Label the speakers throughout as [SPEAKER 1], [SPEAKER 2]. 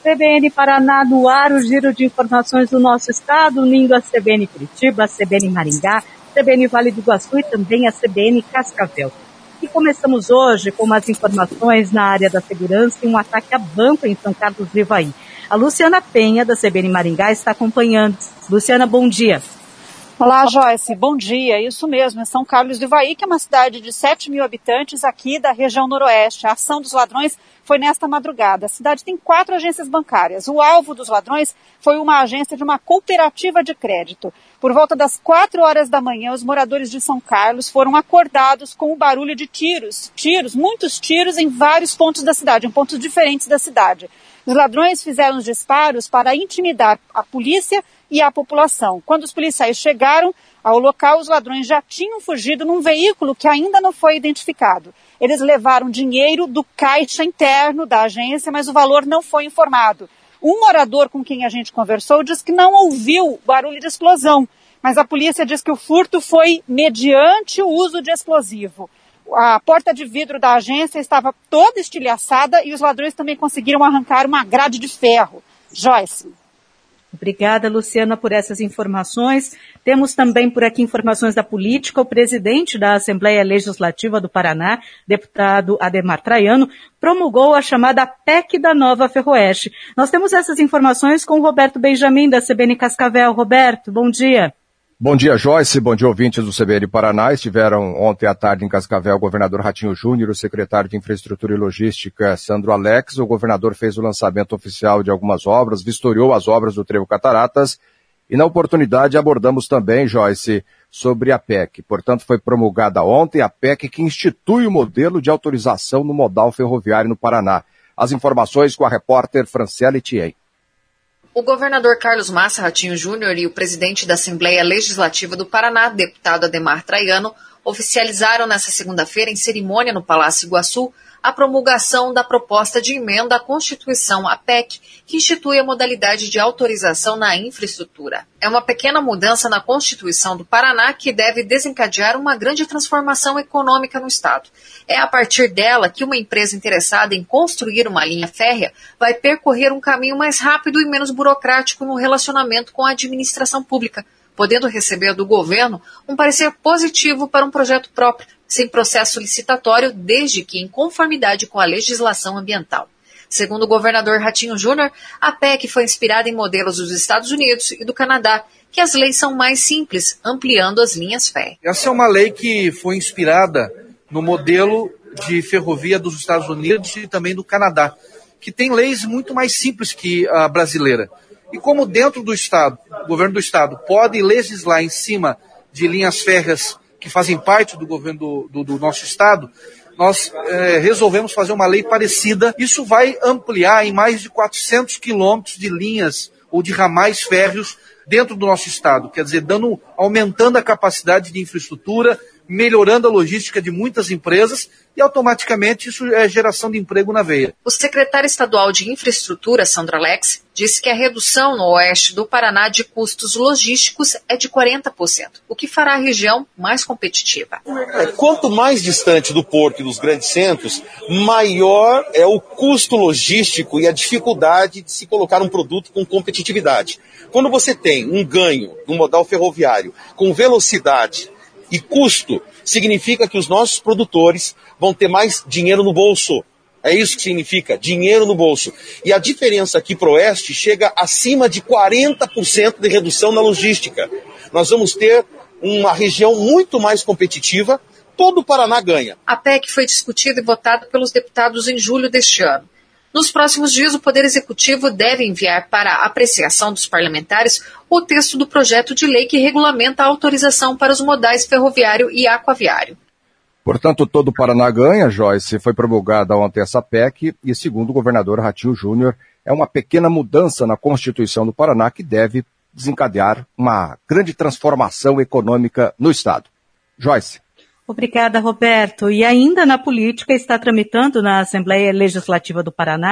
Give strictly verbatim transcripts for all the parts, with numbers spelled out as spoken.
[SPEAKER 1] C B N Paraná no ar, o giro de informações do nosso estado, unindo a C B N Curitiba, a C B N Maringá, C B N Vale do Iguaçu e também a C B N Cascavel. E começamos hoje com umas informações na área da segurança e um ataque a banco em São Carlos do Ivaí. A Luciana Penha, da C B N Maringá, está acompanhando. Luciana, bom dia.
[SPEAKER 2] Olá, Joyce. Bom dia. Isso mesmo, em São Carlos do Ivaí, que é uma cidade de sete mil habitantes aqui da região noroeste. A ação dos ladrões foi nesta madrugada. A cidade tem quatro agências bancárias. O alvo dos ladrões foi uma agência de uma cooperativa de crédito. Por volta das quatro horas da manhã, os moradores de São Carlos foram acordados com o barulho de tiros. Tiros, muitos tiros em vários pontos da cidade, em pontos diferentes da cidade. Os ladrões fizeram os disparos para intimidar a polícia e a população. Quando os policiais chegaram ao local, os ladrões já tinham fugido num veículo que ainda não foi identificado. Eles levaram dinheiro do caixa interno da agência, mas o valor não foi informado. Um morador com quem a gente conversou diz que não ouviu barulho de explosão, mas a polícia diz que o furto foi mediante o uso de explosivo. A porta de vidro da agência estava toda estilhaçada e os ladrões também conseguiram arrancar uma grade de ferro. Joyce.
[SPEAKER 1] Obrigada, Luciana, por essas informações. Temos também por aqui informações da política. O presidente da Assembleia Legislativa do Paraná, deputado Ademar Traiano, promulgou a chamada P E C da Nova Ferroeste. Nós temos essas informações com o Roberto Benjamin, da C B N Cascavel. Roberto, bom dia.
[SPEAKER 3] Bom dia, Joyce. Bom dia, ouvintes do C B N Paraná. Estiveram ontem à tarde em Cascavel o governador Ratinho Júnior, o secretário de Infraestrutura e Logística, Sandro Alex. O governador fez o lançamento oficial de algumas obras, vistoriou as obras do Trevo Cataratas e, na oportunidade, abordamos também, Joyce, sobre a P E C. Portanto, foi promulgada ontem a P E C que institui o modelo de autorização no modal ferroviário no Paraná. As informações com a repórter Franciele Thien.
[SPEAKER 4] O governador Carlos Massa Ratinho Júnior e o presidente da Assembleia Legislativa do Paraná, deputado Ademar Traiano, oficializaram nesta segunda-feira, em cerimônia no Palácio Iguaçu, a promulgação da proposta de emenda à Constituição, a P E C, que institui a modalidade de autorização na infraestrutura. É uma pequena mudança na Constituição do Paraná que deve desencadear uma grande transformação econômica no Estado. É a partir dela que uma empresa interessada em construir uma linha férrea vai percorrer um caminho mais rápido e menos burocrático no relacionamento com a administração pública, podendo receber do governo um parecer positivo para um projeto próprio, sem processo licitatório, desde que em conformidade com a legislação ambiental. Segundo o governador Ratinho Júnior, a P E C foi inspirada em modelos dos Estados Unidos e do Canadá, que as leis são mais simples, ampliando as linhas férreas.
[SPEAKER 5] Essa é uma lei que foi inspirada no modelo de ferrovia dos Estados Unidos e também do Canadá, que tem leis muito mais simples que a brasileira. E como dentro do Estado, o governo do Estado pode legislar em cima de linhas férreas que fazem parte do governo do, do, do nosso Estado, nós é, resolvemos fazer uma lei parecida. Isso vai ampliar em mais de quatrocentos quilômetros de linhas ou de ramais férreos dentro do nosso Estado. Quer dizer, dando, aumentando a capacidade de infraestrutura, melhorando a logística de muitas empresas e automaticamente isso é geração de emprego na veia.
[SPEAKER 4] O secretário estadual de Infraestrutura, Sandro Alex, disse que a redução no oeste do Paraná de custos logísticos é de quarenta por cento, o que fará a região mais competitiva.
[SPEAKER 6] É, quanto mais distante do porto e dos grandes centros, maior é o custo logístico e a dificuldade de se colocar um produto com competitividade. Quando você tem um ganho no modal ferroviário com velocidade e custo, significa que os nossos produtores vão ter mais dinheiro no bolso. É isso que significa, dinheiro no bolso. E a diferença aqui para o oeste chega acima de quarenta por cento de redução na logística. Nós vamos ter uma região muito mais competitiva, todo o Paraná ganha.
[SPEAKER 4] A P E C foi discutida e votada pelos deputados em julho deste ano. Nos próximos dias, o Poder Executivo deve enviar para a apreciação dos parlamentares o texto do projeto de lei que regulamenta a autorização para os modais ferroviário e aquaviário.
[SPEAKER 3] Portanto, todo o Paraná ganha, Joyce. Foi promulgada ontem essa P E C e, segundo o governador Ratinho Júnior, é uma pequena mudança na Constituição do Paraná que deve desencadear uma grande transformação econômica no Estado. Joyce.
[SPEAKER 1] Obrigada, Roberto. E ainda na política está tramitando na Assembleia Legislativa do Paraná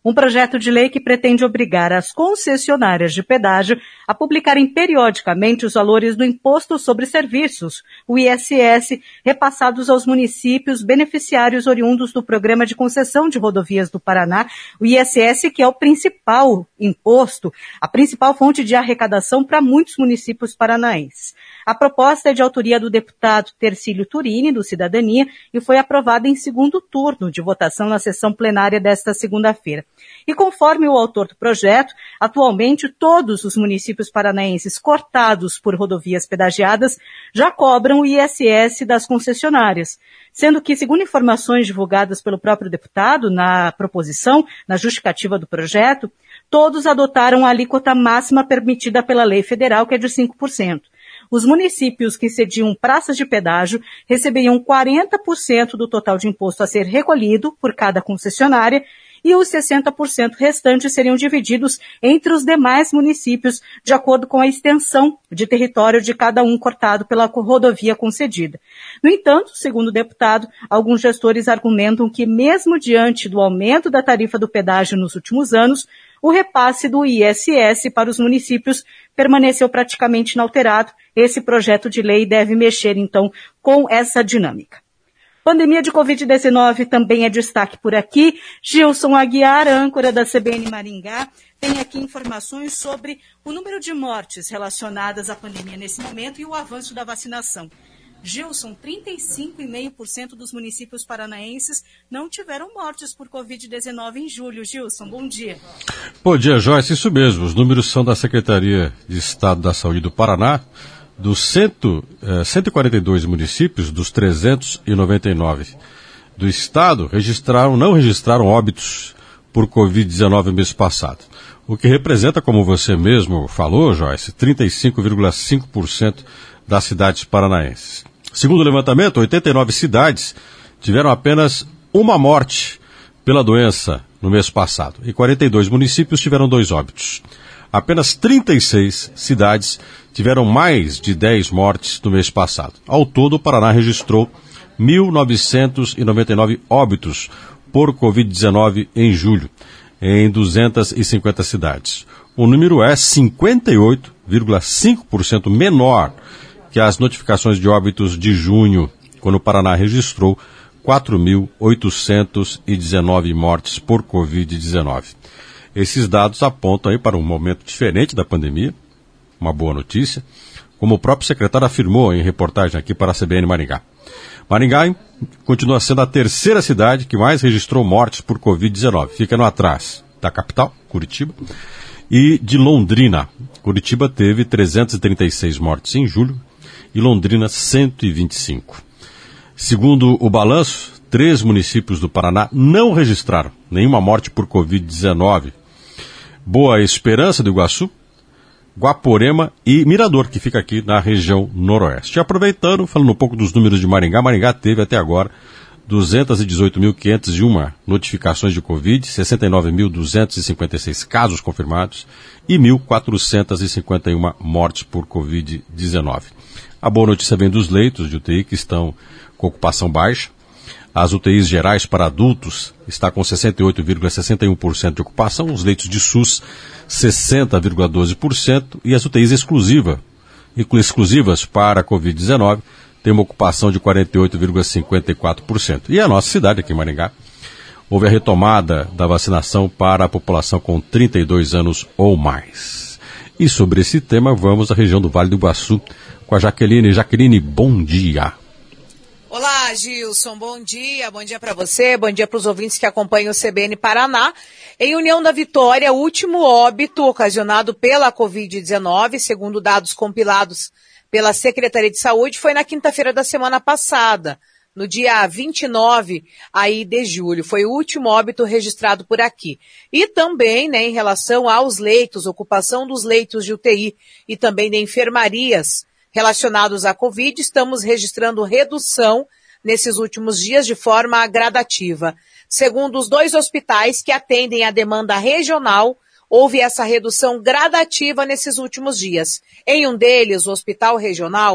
[SPEAKER 1] Um projeto de lei que pretende obrigar as concessionárias de pedágio a publicarem periodicamente os valores do Imposto sobre Serviços, o I S S, repassados aos municípios beneficiários oriundos do Programa de Concessão de Rodovias do Paraná, o I S S, que é o principal imposto, a principal fonte de arrecadação para muitos municípios paranaenses. A proposta é de autoria do deputado Tercílio Turini, do Cidadania, e foi aprovada em segundo turno de votação na sessão plenária desta segunda-feira. E conforme o autor do projeto, atualmente todos os municípios paranaenses cortados por rodovias pedagiadas já cobram o I S S das concessionárias, sendo que, segundo informações divulgadas pelo próprio deputado na proposição, na justificativa do projeto, todos adotaram a alíquota máxima permitida pela lei federal, que é de cinco por cento. Os municípios que cediam praças de pedágio receberiam quarenta por cento do total de imposto a ser recolhido por cada concessionária, e os sessenta por cento restantes seriam divididos entre os demais municípios, de acordo com a extensão de território de cada um cortado pela rodovia concedida. No entanto, segundo o deputado, alguns gestores argumentam que, mesmo diante do aumento da tarifa do pedágio nos últimos anos, o repasse do I S S para os municípios permaneceu praticamente inalterado. Esse projeto de lei deve mexer, então, com essa dinâmica. Pandemia de covid dezenove também é destaque por aqui. Gilson Aguiar, âncora da C B N Maringá, tem aqui informações sobre o número de mortes relacionadas à pandemia nesse momento e o avanço da vacinação. Gilson, trinta e cinco vírgula cinco por cento dos municípios paranaenses não tiveram mortes por covid dezenove em julho. Gilson, bom dia.
[SPEAKER 7] Bom dia, Joyce. Isso mesmo, os números são da Secretaria de Estado da Saúde do Paraná. Dos cento, eh, cento e quarenta e dois municípios, dos trezentos e noventa e nove do estado, registraram, não registraram óbitos por covid dezenove no mês passado. O que representa, como você mesmo falou, Joyce, trinta e cinco vírgula cinco por cento das cidades paranaenses. Segundo o levantamento, oitenta e nove cidades tiveram apenas uma morte pela doença no mês passado e quarenta e dois municípios tiveram dois óbitos. Apenas trinta e seis cidades tiveram mais de dez mortes no mês passado. Ao todo, o Paraná registrou mil novecentos e noventa e nove óbitos por covid dezenove em julho, em duzentas e cinquenta cidades. O número é cinquenta e oito vírgula cinco por cento menor que as notificações de óbitos de junho, quando o Paraná registrou quatro mil oitocentos e dezenove mortes por covid dezenove. Esses dados apontam aí para um momento diferente da pandemia, uma boa notícia, como o próprio secretário afirmou em reportagem aqui para a C B N Maringá. Maringá continua sendo a terceira cidade que mais registrou mortes por covid dezenove, ficando atrás da capital, Curitiba, e de Londrina. Curitiba teve trezentas e trinta e seis mortes em julho e Londrina cento e vinte e cinco. Segundo o balanço, três municípios do Paraná não registraram nenhuma morte por covid dezenove. Boa Esperança do Iguaçu, Guaporema e Mirador, que fica aqui na região noroeste. E aproveitando, falando um pouco dos números de Maringá, Maringá teve até agora duzentas e dezoito mil quinhentas e uma notificações de Covid, sessenta e nove mil duzentos e cinquenta e seis casos confirmados e mil quatrocentas e cinquenta e uma mortes por covid dezenove. A boa notícia vem dos leitos de U T I que estão com ocupação baixa. As U T Is gerais para adultos está com sessenta e oito vírgula sessenta e um por cento de ocupação, os leitos de SUS sessenta vírgula doze por cento e as U T Is exclusiva, exclusivas para covid dezenove tem uma ocupação de quarenta e oito vírgula cinquenta e quatro por cento. E a nossa cidade aqui em Maringá, houve a retomada da vacinação para a população com trinta e dois anos ou mais. E sobre esse tema vamos à região do Vale do Iguaçu com a Jaqueline. Jaqueline, bom dia.
[SPEAKER 8] Olá, Gilson, bom dia, bom dia para você, bom dia para os ouvintes que acompanham o C B N Paraná. Em União da Vitória, o último óbito ocasionado pela covid dezenove, segundo dados compilados pela Secretaria de Saúde, foi na quinta-feira da semana passada, no dia vinte e nove aí de julho. Foi o último óbito registrado por aqui. E também, né, em relação aos leitos, ocupação dos leitos de U T I e também de enfermarias relacionados à Covid, estamos registrando redução nesses últimos dias de forma gradativa. Segundo os dois hospitais que atendem a demanda regional, houve essa redução gradativa nesses últimos dias. Em um deles, o Hospital Regional,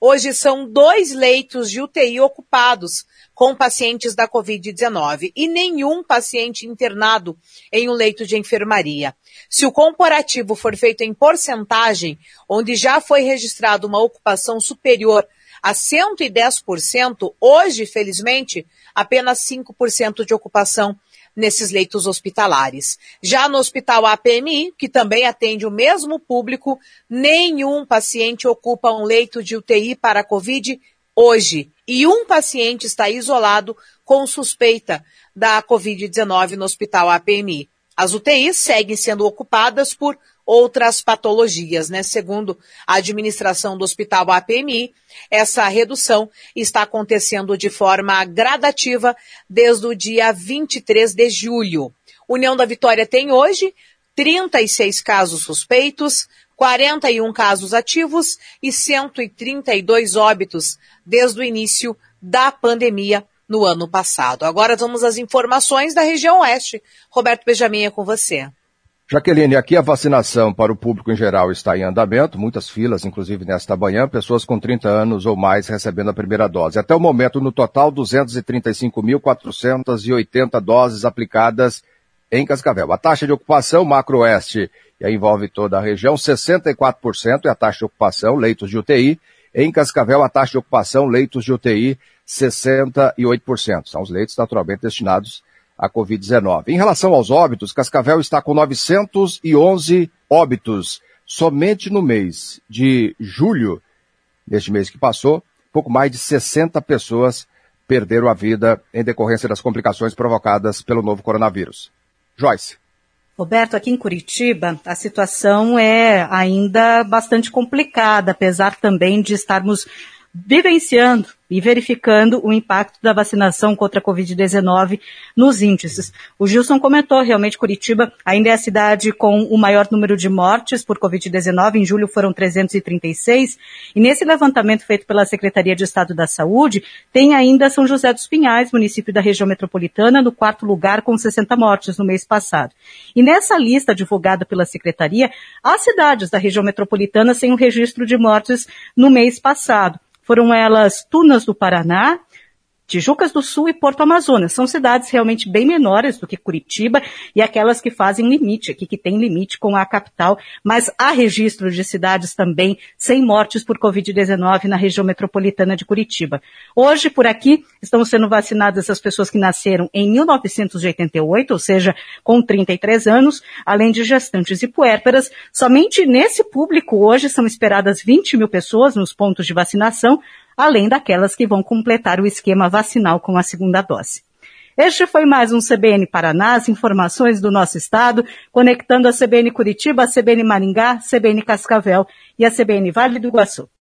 [SPEAKER 8] Hoje são dois leitos de U T I ocupados com pacientes da covid dezenove e nenhum paciente internado em um leito de enfermaria. Se o comparativo for feito em porcentagem, onde já foi registrada uma ocupação superior a cento e dez por cento, hoje, felizmente, apenas cinco por cento de ocupação nesses leitos hospitalares. Já no Hospital A P M I, que também atende o mesmo público, nenhum paciente ocupa um leito de U T I para a Covid hoje. E um paciente está isolado com suspeita da covid dezenove no Hospital A P M I. As U T Is seguem sendo ocupadas por outras patologias, né? Segundo a administração do Hospital A P M I, essa redução está acontecendo de forma gradativa desde o dia vinte e três de julho. União da Vitória tem hoje trinta e seis casos suspeitos, quarenta e um casos ativos e cento e trinta e dois óbitos desde o início da pandemia no ano passado. Agora vamos às informações da região oeste. Roberto Benjamin, é com você.
[SPEAKER 3] Jaqueline, aqui a vacinação para o público em geral está em andamento, muitas filas, inclusive nesta manhã, pessoas com trinta anos ou mais recebendo a primeira dose. Até o momento, no total, duzentas e trinta e cinco mil, quatrocentas e oitenta doses aplicadas em Cascavel. A taxa de ocupação macro-oeste, e aí envolve toda a região, sessenta e quatro por cento é a taxa de ocupação, leitos de U T I. Em Cascavel, a taxa de ocupação, leitos de U T I, sessenta e oito por cento. São os leitos naturalmente destinados a covid dezenove. Em relação aos óbitos, Cascavel está com novecentos e onze óbitos. Somente no mês de julho, neste mês que passou, pouco mais de sessenta pessoas perderam a vida em decorrência das complicações provocadas pelo novo coronavírus. Joyce.
[SPEAKER 1] Roberto, aqui em Curitiba, a situação é ainda bastante complicada, apesar também de estarmos vivenciando e verificando o impacto da vacinação contra a covid dezenove nos índices. O Gilson comentou, realmente Curitiba ainda é a cidade com o maior número de mortes por covid dezenove, em julho foram trezentos e trinta e seis, e nesse levantamento feito pela Secretaria de Estado da Saúde, tem ainda São José dos Pinhais, município da região metropolitana, no quarto lugar com sessenta mortes no mês passado. E nessa lista divulgada pela Secretaria, há cidades da região metropolitana sem o registro de mortes no mês passado. Foram elas Tunas do Paraná, Tijucas do Sul e Porto Amazonas. São cidades realmente bem menores do que Curitiba e aquelas que fazem limite, aqui que tem limite com a capital, mas há registro de cidades também sem mortes por covid dezenove na região metropolitana de Curitiba. Hoje, por aqui, estão sendo vacinadas as pessoas que nasceram em mil novecentos e oitenta e oito, ou seja, com trinta e três anos, além de gestantes e puérperas. Somente nesse público hoje são esperadas vinte mil pessoas nos pontos de vacinação, além daquelas que vão completar o esquema vacinal com a segunda dose. Este foi mais um C B N Paraná, as informações do nosso estado, conectando a C B N Curitiba, a C B N Maringá, C B N Cascavel e a C B N Vale do Iguaçu.